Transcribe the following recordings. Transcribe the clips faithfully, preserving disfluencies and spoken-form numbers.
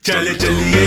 चल चलिए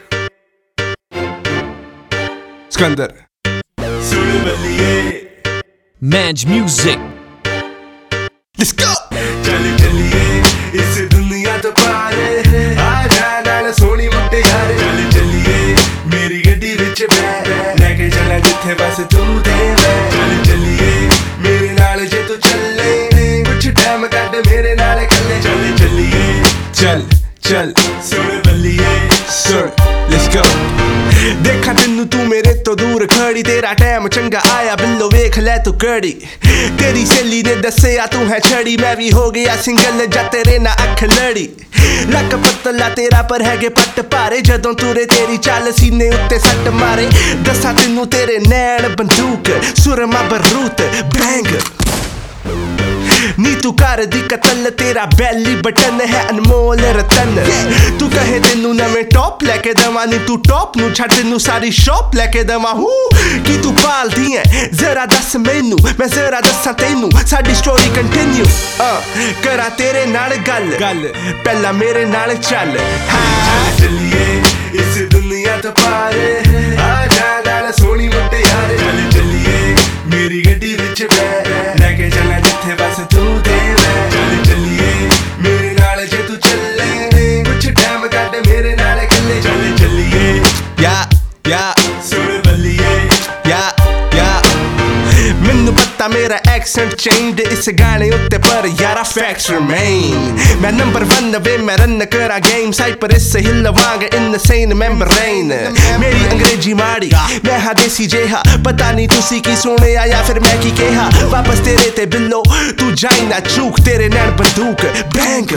सिकंदर सुन बलिए Manj Music. Let's go चल चलिए इस दुनिया तो पारे आजा नाल सोनी मुट्टे यारे चल चलिए मेरी गड्डी विच बैठ लेके चला जिथे बस तू ते मैं चल चलिए मेरे नाल जे तू चले कुछ टाइम कट मेरे नाल कल्ले चल चलिए चल चल सुन बलिए सुन Let's go देखा तेनू तू मेरे तो दूर खड़ी तेरा टाइम चंगा आया बिल्लो वेख ले तू कड़ी तेरी सहेली ने दसिया तू है छड़ी मैं भी हो गया सिंगल जा तेरे ना अख लड़ी लक पतला तेरा पर है पट भारे जदों तुरे तेरी चाल सीने उत्ते सट मारे दसा तेनू तेरे नैन बंदूक सुरमा बरूत बैंग नी तू कर दी कतल तेरा बैली बटन है अनमोल रतन तू कहे तेनू नवें टॉप लेके दवा नी तू टॉप नू छड़ तेनू सारी शॉप लेके दवा हूँ की तू पाल दी है जरा दस मैनू मैं जरा दसा तेनू साडी स्टोरी कंटिन्यू करा तेरे नाल गल गल पहला मेरे नाल चल चल चलिए इस दुनिया तो पारे आजा नाल सोनी मुट्टे यारे चल चलिए मेरी गड्डी विच बैठ लेके चला जिथे बस तू ते मैं चल चलिए मेरे नाल जे तू चले कुछ टाइम कट मेरे नाल कल्ले चल चलिए या या सुन बलिए या या मैनू पता मेरा एक्सेंट चेंज इस गाने उत्ते पर यारा फैक्ट्स रिमेन मैं नंबर वन वे मैं रन करा गेम साइपर इस हिल वांग इनसेन मेम्ब्रेन मेरी अंग्रेजी माड़ी मैं हा देसी जेहा पता नहीं तुसी की सुने या फिर मैं की कहा वापस तेरे ते बिल्लो तू जाई ना चूक तेरे नैन बंदूक बैंग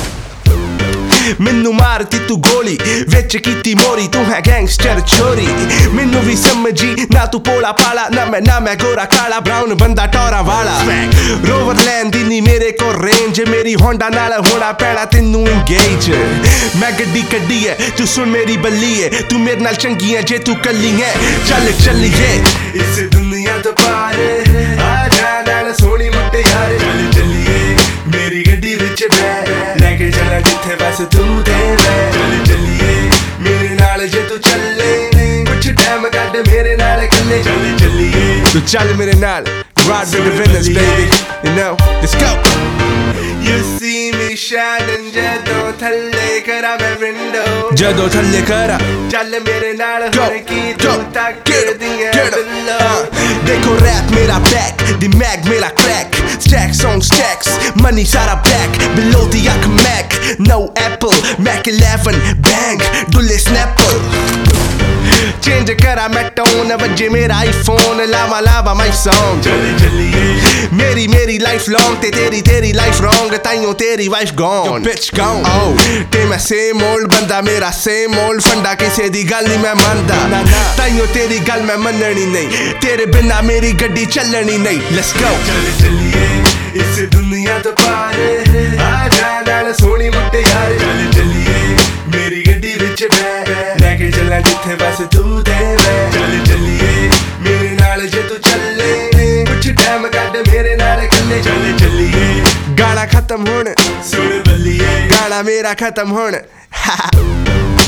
मैनू मारती तू गोली विच कीती मोरी तू है गैंगस्टर चोरी मैनू भी समझी ना तू पोला पाला ना मैं ना मैं गोरा काला ब्राउन बंदा टोरा वाला रोवर लैन दी नी मेरे को रेंज मेरी होंडा नाल होना पैना तेनू इंगेज मैं गड्डी कड्डी है तू सुन मेरी बल्ली है तू मेरे नाल चंगी है जे तू कल्ली है चल चलिए इस दुनिया तो पारे आजा नाल सोनी मुट्टे यारे चल चलिए मेरी गड्डी विच बैठ लेके चला जिथे बस तू ते मैं चल चलिए मेरे नाल जे तू चले कुछ टाइम कट मेरे नाल कल्ले चल चलिए तो चल मेरे नाल ride with the villains baby you know let's go You see me shining ਜਦੋਂ ਥੱਲੇ ਕਰਾਂ ਮੈਂ window ਜਦੋਂ ਥੱਲੇ ਕਰਾਂ ਚੱਲ ਮੇਰੇ ਨਾਲ Go, ਹੁਣ ਕੀ go, ਤੂੰ ਤੱਕ get up, ਦੀਆਂ get up. ਬਿੱਲੋ Uh, देखो rap मेरा back दिमाग मेरा crack stacks on stacks money सारा black below the yak mac no apple mac eleven bang दुल्ले snapple चेंज करा मैं टोन वजे मेरा iPhone lava lava my song ਚੱਲ ਚੱਲੀਏ मेरी मेरी लाइफ लॉन्ग ते तेरी तेरी लाइफ रॉन्ग ताइयों तेरी wife gone Yo bitch gone oh ते मैं सेम ओल्ड बंदा मेरा सेम ओल्ड फंडा किसे दी गल नहीं मैं मनदा ताइयों तेरी गल मैं मननी नहीं तेरे बिना मेरी गड्डी चलनी नहीं लेट्स गो ਚੱਲ ਚੱਲੀਏ ਇਸ ਦੁਨੀਆ ਤੋਂ ਪਾਰੇ ਆਜਾ ਨਾਲ ਸੋਹਣੀ ਮੁੱਟੇ ਯਾਰੇ ਚੱਲ ਚੱਲੀਏ ਮੇਰੀ ਗੱਡੀ ਵਿੱਚ ਬਹਿ ਲੈ ਕੇ ਚੱਲਾਂ ਜਿੱਥੇ ਬਸ ਤੂੰ ਤੇ ਮੈਂ ਚੱਲ ਚੱਲੀਏ ਮੇਰੇ ਨਾਲ ਜੇ ਤੂੰ ਚੱਲੇ ਕੁਛ ਟਾਈਮ ਕੱਢ ਮੇਰੇ ਨਾਲ ਇਕੱਲੇ ਚੱਲ ਚੱਲੀਏ गाना खत्म होने ਸੁਣ ਬੱਲੀਏ गाना मेरा खत्म होने